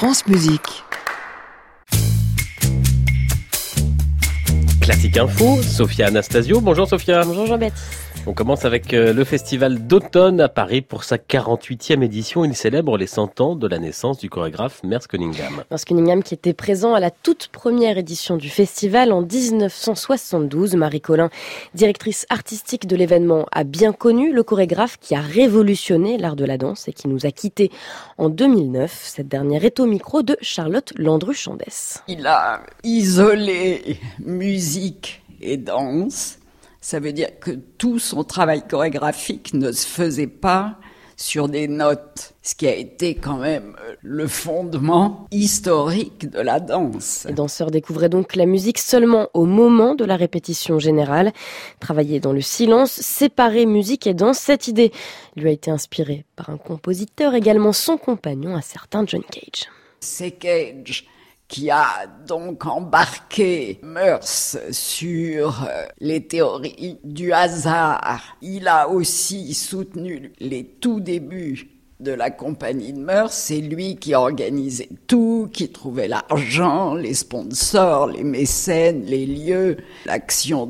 France Musique. Classique Info, Sophia Anastasio. Bonjour Sophia. Bonjour Jean-Baptiste. On commence avec le festival d'automne à Paris pour sa 48e édition. Il célèbre les 100 ans de la naissance du chorégraphe Merce Cunningham. Merce Cunningham qui était présent à la toute première édition du festival en 1972. Marie Collin, directrice artistique de l'événement, a bien connu le chorégraphe qui a révolutionné l'art de la danse et qui nous a quittés en 2009. Cette dernière est au micro de Charlotte Landru-Chandès. Il a isolé musique et danse. Ça veut dire que tout son travail chorégraphique ne se faisait pas sur des notes, ce qui a été quand même le fondement historique de la danse. Les danseurs découvraient donc la musique seulement au moment de la répétition générale. Travailler dans le silence, séparer musique et danse, cette idée lui a été inspirée par un compositeur, également son compagnon, un certain John Cage. C'est Cage qui a donc embarqué Merce sur les théories du hasard. Il a aussi soutenu les tout débuts de la compagnie de Merce. C'est lui qui organisait tout, qui trouvait l'argent, les sponsors, les mécènes, les lieux. L'action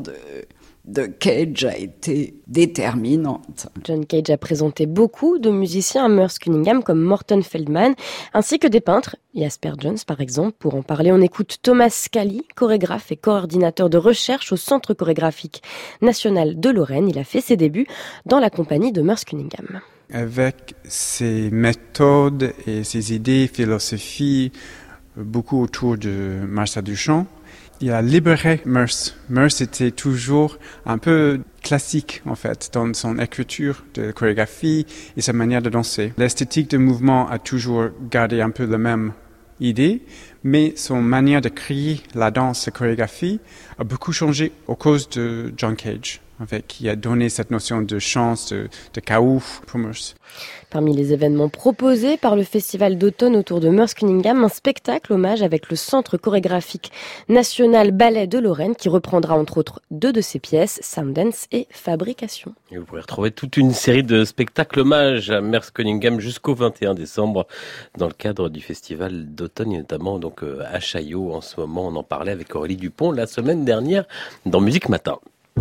de Cage a été déterminante. John Cage a présenté beaucoup de musiciens à Merce Cunningham comme Morton Feldman, ainsi que des peintres, Jasper Johns par exemple. Pour en parler, on écoute Thomas Scali, chorégraphe et coordinateur de recherche au Centre chorégraphique national de Lorraine. Il a fait ses débuts dans la compagnie de Merce Cunningham. Avec ses méthodes et ses idées, philosophies, beaucoup autour de Marcel Duchamp, il a libéré Merce. Merce était toujours un peu classique, en fait, dans son écriture de chorégraphie et sa manière de danser. L'esthétique du mouvement a toujours gardé un peu la même idée, mais son manière de créer la danse, la chorégraphie, a beaucoup changé à cause de John Cage, qui a donné cette notion de chance, de chaos pour Merce. Parmi les événements proposés par le festival d'automne autour de Merce Cunningham, un spectacle hommage avec le Centre chorégraphique national ballet de Lorraine qui reprendra entre autres 2 de ses pièces, Sounddance et Fabrication. Et vous pourrez retrouver toute une série de spectacles hommage à Merce Cunningham jusqu'au 21 décembre dans le cadre du festival d'automne, et notamment donc à Chaillot en ce moment. On en parlait avec Aurélie Dupont la semaine dernière dans Musique Matin.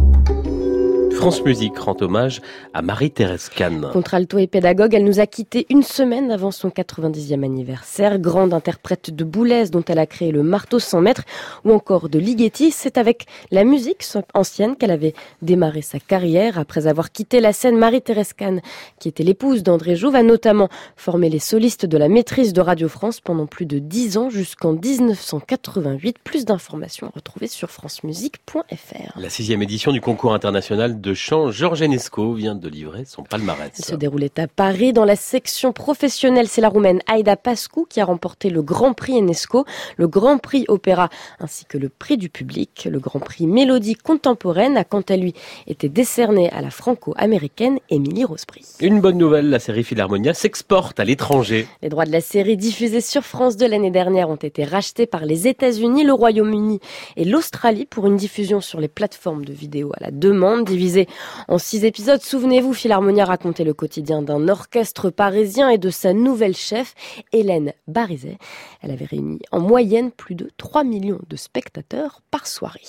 France Musique rend hommage à Marie-Thérèse Kahn. Contralto et pédagogue, elle nous a quittés une semaine avant son 90e anniversaire. Grande interprète de Boulez dont elle a créé le marteau 100 mètres ou encore de Ligeti. C'est avec la musique ancienne qu'elle avait démarré sa carrière. Après avoir quitté la scène, Marie-Thérèse Kahn, qui était l'épouse d'André Jouve, a notamment formé les solistes de la maîtrise de Radio France pendant plus de 10 ans jusqu'en 1988. Plus d'informations à retrouver sur francemusique.fr. La 6e édition du concours international de chant Georges Enesco vient de livrer son palmarès. Il se déroulait à Paris. Dans la section professionnelle, c'est la Roumaine Aida Pascu qui a remporté le Grand Prix Enesco, le Grand Prix Opéra ainsi que le prix du public. Le Grand Prix Mélodie contemporaine a quant à lui été décerné à la franco-américaine Émilie Rosebry. Une bonne nouvelle, la série Philharmonia s'exporte à l'étranger. Les droits de la série diffusée sur France 2 l'année dernière ont été rachetés par les États-Unis, le Royaume-Uni et l'Australie pour une diffusion sur les plateformes de vidéo à la demande, divisée en 6 épisodes. Souvenez-vous, Philharmonia racontait le quotidien d'un orchestre parisien et de sa nouvelle chef, Hélène Barizet. Elle avait réuni en moyenne plus de 3 millions de spectateurs par soirée.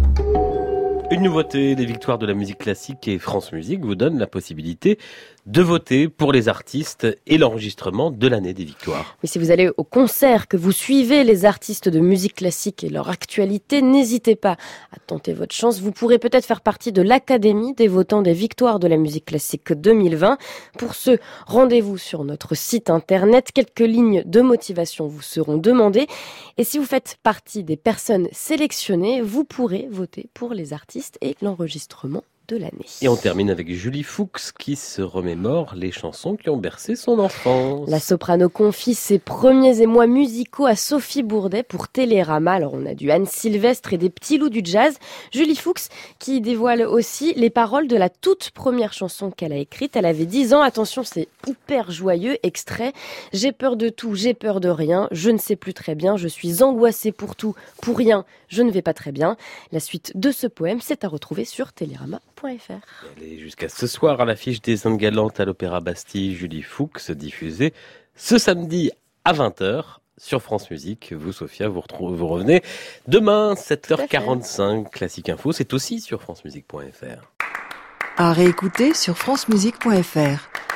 Une nouveauté, les victoires de la musique classique et France Musique vous donnent la possibilité de voter pour les artistes et l'enregistrement de l'année des victoires. Mais si vous allez au concert, que vous suivez les artistes de musique classique et leur actualité, n'hésitez pas à tenter votre chance. Vous pourrez peut-être faire partie de l'Académie des votants des victoires de la musique classique 2020. Pour ce, rendez-vous sur notre site internet. Quelques lignes de motivation vous seront demandées. Et si vous faites partie des personnes sélectionnées, vous pourrez voter pour les artistes et l'enregistrement de l'année. Et on termine avec Julie Fuchs qui se remémore les chansons qui ont bercé son enfance. La soprano confie ses premiers émois musicaux à Sophie Bourdet pour Télérama. Alors on a du Anne Sylvestre et des petits loups du jazz. Julie Fuchs qui dévoile aussi les paroles de la toute première chanson qu'elle a écrite. Elle avait 10 ans. Attention, c'est hyper joyeux. Extrait. J'ai peur de tout, j'ai peur de rien. Je ne sais plus très bien. Je suis angoissée pour tout, pour rien. Je ne vais pas très bien. La suite de ce poème, c'est à retrouver sur Télérama.fr. Elle est jusqu'à ce soir à l'affiche des Indes Galantes à l'Opéra Bastille, Julie Fuchs, diffusée ce samedi à 20h sur France Musique. Vous, Sophia, vous revenez demain, 7h45. Classique Info, c'est aussi sur francemusique.fr. À réécouter sur francemusique.fr.